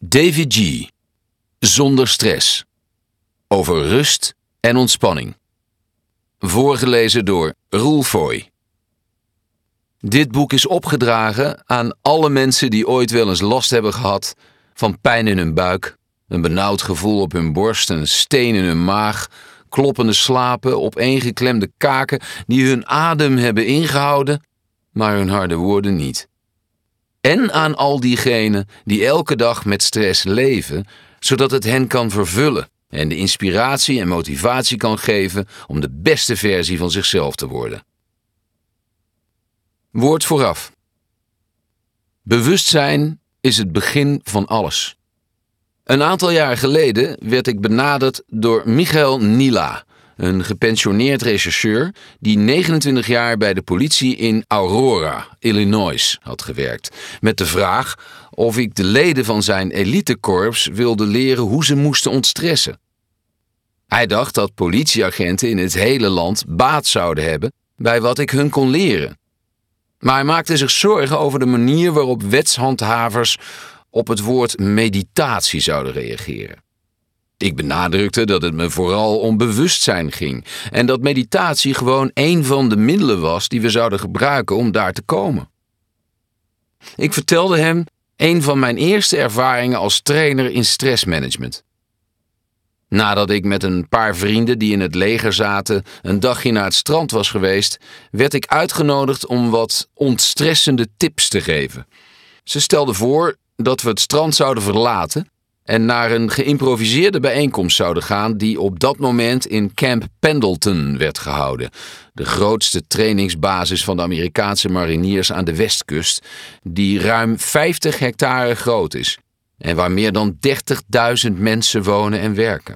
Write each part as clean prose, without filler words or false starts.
David G. Zonder stress. Over rust en ontspanning. Voorgelezen door Roel Foy. Dit boek is opgedragen aan alle mensen die ooit wel eens last hebben gehad van pijn in hun buik, een benauwd gevoel op hun borst, een steen in hun maag, kloppende slapen, opeengeklemde kaken die hun adem hebben ingehouden, maar hun harde woorden niet. En aan al diegenen die elke dag met stress leven, zodat het hen kan vervullen en de inspiratie en motivatie kan geven om de beste versie van zichzelf te worden. Woord vooraf. Bewustzijn is het begin van alles. Een aantal jaar geleden werd ik benaderd door Michael Nila, een gepensioneerd rechercheur die 29 jaar bij de politie in Aurora, Illinois, had gewerkt, met de vraag of ik de leden van zijn elitekorps wilde leren hoe ze moesten ontstressen. Hij dacht dat politieagenten in het hele land baat zouden hebben bij wat ik hun kon leren. Maar hij maakte zich zorgen over de manier waarop wetshandhavers op het woord meditatie zouden reageren. Ik benadrukte dat het me vooral om bewustzijn ging en dat meditatie gewoon één van de middelen was die we zouden gebruiken om daar te komen. Ik vertelde hem een van mijn eerste ervaringen als trainer in stressmanagement. Nadat ik met een paar vrienden die in het leger zaten een dagje naar het strand was geweest, werd ik uitgenodigd om wat ontstressende tips te geven. Ze stelden voor dat we het strand zouden verlaten en naar een geïmproviseerde bijeenkomst zouden gaan die op dat moment in Camp Pendleton werd gehouden, de grootste trainingsbasis van de Amerikaanse mariniers aan de westkust, die ruim 50 hectare groot is en waar meer dan 30.000 mensen wonen en werken.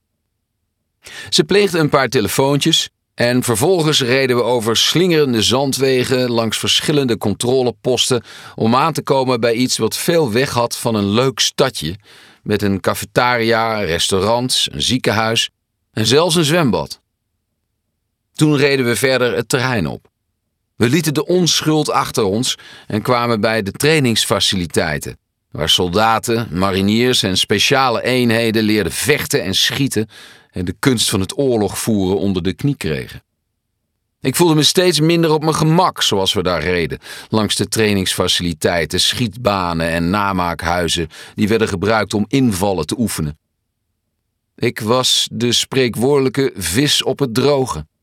Ze pleegden een paar telefoontjes en vervolgens reden we over slingerende zandwegen langs verschillende controleposten om aan te komen bij iets wat veel weg had van een leuk stadje met een cafetaria, restaurants, een ziekenhuis en zelfs een zwembad. Toen reden we verder het terrein op. We lieten de onschuld achter ons en kwamen bij de trainingsfaciliteiten, waar soldaten, mariniers en speciale eenheden leerden vechten en schieten en de kunst van het oorlogvoeren onder de knie kregen. Ik voelde me steeds minder op mijn gemak zoals we daar reden, langs de trainingsfaciliteiten, schietbanen en namaakhuizen die werden gebruikt om invallen te oefenen. Ik was de spreekwoordelijke vis op het droge.